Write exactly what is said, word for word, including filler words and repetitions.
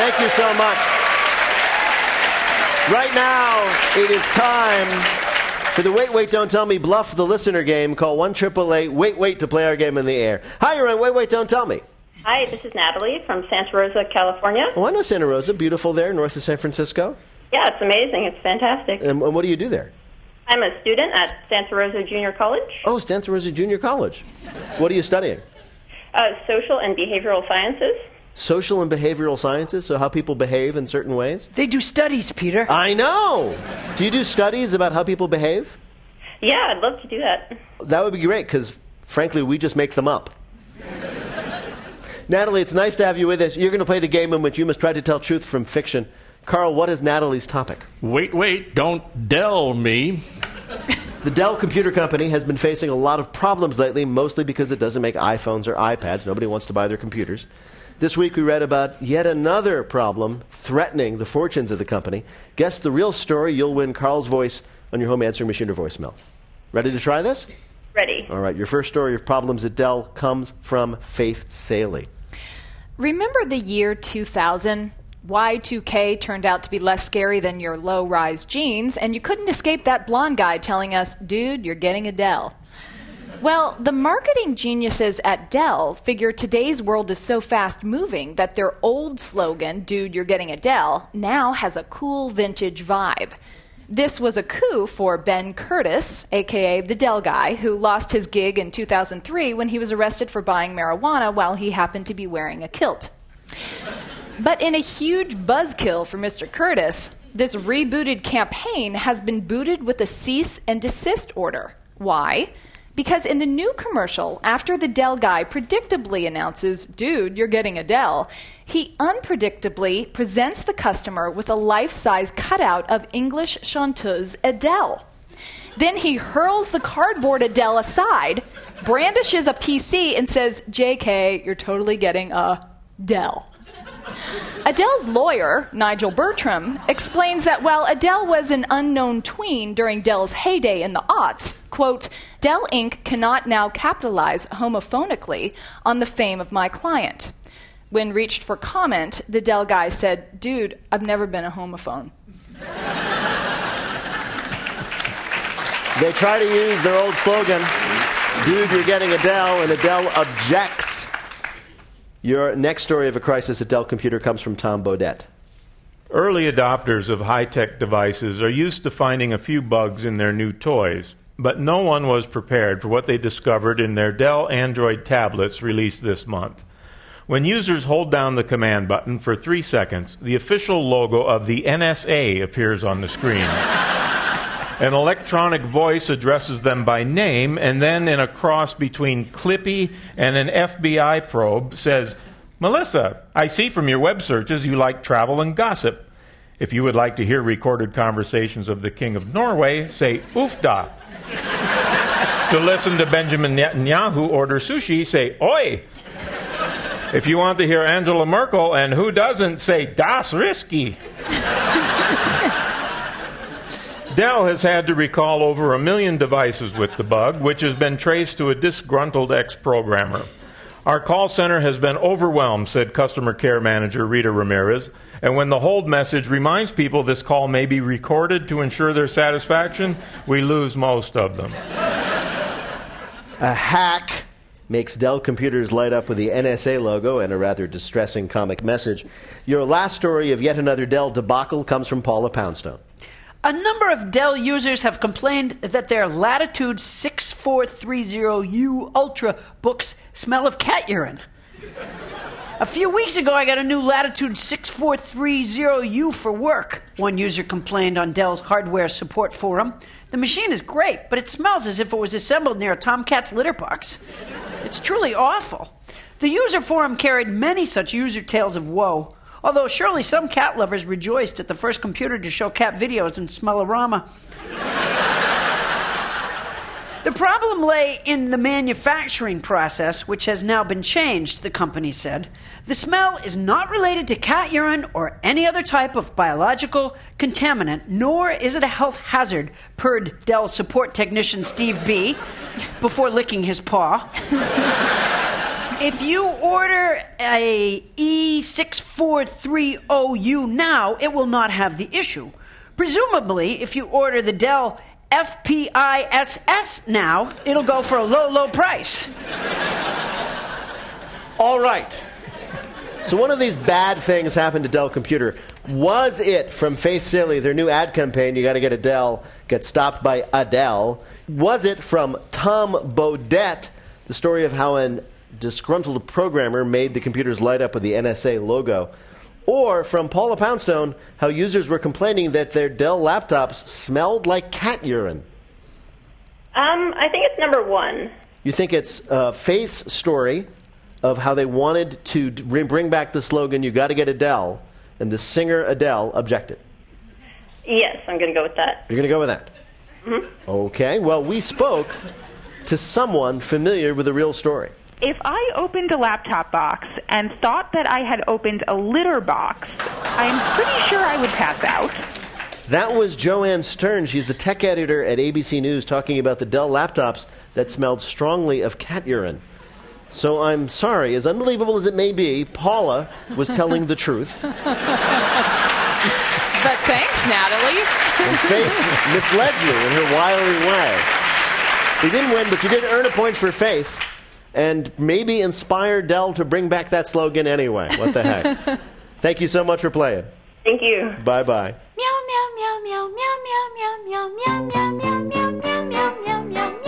Thank you so much. Right now, it is time for the Wait, Wait, Don't Tell Me Bluff the Listener game. Call one eight eight eight wait wait to play our game in the air. Hi, you're on Wait, Wait, Don't Tell Me. Hi, this is Natalie from Santa Rosa, California. Oh, I know Santa Rosa. Beautiful there, north of San Francisco. Yeah, it's amazing. It's fantastic. And, and what do you do there? I'm a student at Santa Rosa Junior College. Oh, Santa Rosa Junior College. What are you studying? Uh, social and behavioral sciences. Social and behavioral sciences, so how people behave in certain ways? They do studies, Peter. I know! Do you do studies about how people behave? Yeah, I'd love to do that. That would be great, because, frankly, we just make them up. Natalie, it's nice to have you with us. You're going to play the game in which you must try to tell truth from fiction. Carl, what is Natalie's topic? Wait, wait, don't Dell me. The Dell Computer Company has been facing a lot of problems lately, mostly because it doesn't make iPhones or iPads. Nobody wants to buy their computers. This week we read about yet another problem threatening the fortunes of the company. Guess the real story, you'll win Carl's voice on your home answering machine or voicemail. Ready to try this? Ready. All right, your first story of problems at Dell comes from Faith Saley. Remember the year two thousand? Y two K turned out to be less scary than your low-rise jeans, and you couldn't escape that blonde guy telling us, dude, you're getting a Dell. Well, the marketing geniuses at Dell figure today's world is so fast-moving that their old slogan, dude, you're getting a Dell, now has a cool vintage vibe. This was a coup for Ben Curtis, a k a the Dell guy, who lost his gig in two thousand three when he was arrested for buying marijuana while he happened to be wearing a kilt. But in a huge buzzkill for Mister Curtis, this rebooted campaign has been booted with a cease and desist order. Why? Because in the new commercial, after the Dell guy predictably announces, dude, you're getting a Dell, he unpredictably presents the customer with a life-size cutout of English chanteuse Adele. Then he hurls the cardboard Adele aside, brandishes a P C, and says, J K, you're totally getting a Dell. Adele's lawyer, Nigel Bertram, explains that while Adele was an unknown tween during Dell's heyday in the aughts, quote, Dell Incorporated cannot now capitalize homophonically on the fame of my client. When reached for comment, the Dell guy said, dude, I've never been a homophone. They try to use their old slogan, dude, you're getting a Dell, and Adele objects. Your next story of a crisis at Dell Computer comes from Tom Bodette. Early adopters of high-tech devices are used to finding a few bugs in their new toys, but no one was prepared for what they discovered in their Dell Android tablets released this month. When users hold down the command button for three seconds, the official logo of the N S A appears on the screen. An electronic voice addresses them by name, and then in a cross between Clippy and an F B I probe says, Melissa, I see from your web searches you like travel and gossip. If you would like to hear recorded conversations of the King of Norway, say oofda. To listen to Benjamin Netanyahu order sushi, say oi. If you want to hear Angela Merkel, and who doesn't, say das risky. Dell has had to recall over a million devices with the bug, which has been traced to a disgruntled ex-programmer. Our call center has been overwhelmed, said customer care manager Rita Ramirez, and when the hold message reminds people this call may be recorded to ensure their satisfaction, we lose most of them. A hack makes Dell computers light up with the N S A logo and a rather distressing comic message. Your last story of yet another Dell debacle comes from Paula Poundstone. A number of Dell users have complained that their Latitude six four three zero U Ultra books smell of cat urine. A few weeks ago, I got a new Latitude six four three zero U for work, one user complained on Dell's hardware support forum. The machine is great, but it smells as if it was assembled near a tomcat's litter box. It's truly awful. The user forum carried many such user tales of woe, although surely some cat lovers rejoiced at the first computer to show cat videos in Smellorama. The problem lay in the manufacturing process, which has now been changed, the company said. The smell is not related to cat urine or any other type of biological contaminant, nor is it a health hazard, purred Dell support technician Steve B. before licking his paw. If you order a E six four three zero U now, it will not have the issue. Presumably, if you order the Dell F P I S S now, it'll go for a low, low price. All right. So one of these bad things happened to Dell Computer. Was it from Faith Silly, their new ad campaign, you got to get a Dell, get stopped by Adele? Was it from Tom Bodette, the story of how an disgruntled programmer made the computers light up with the N S A logo? Or from Paula Poundstone, how users were complaining that their Dell laptops smelled like cat urine? Um, I think it's number one. You think it's uh, Faith's story of how they wanted to d- bring back the slogan, you got to get Adele, and the singer Adele objected? Yes, I'm going to go with that. You're going to go with that? Mm-hmm. Okay, well, we spoke to someone familiar with the real story. If I opened a laptop box and thought that I had opened a litter box, I'm pretty sure I would pass out. That was Joanne Stern. She's the tech editor at A B C News, talking about the Dell laptops that smelled strongly of cat urine. So I'm sorry, as unbelievable as it may be, Paula was telling the truth. But thanks, Natalie. And Faith misled you in her wily way. You didn't win, but you did earn a point for Faith, and maybe inspire Dell to bring back that slogan anyway. What the heck? Thank you so much for playing. Thank you. Bye-bye. Meow meow meow meow meow meow meow meow meow meow meow meow meow meow meow meow.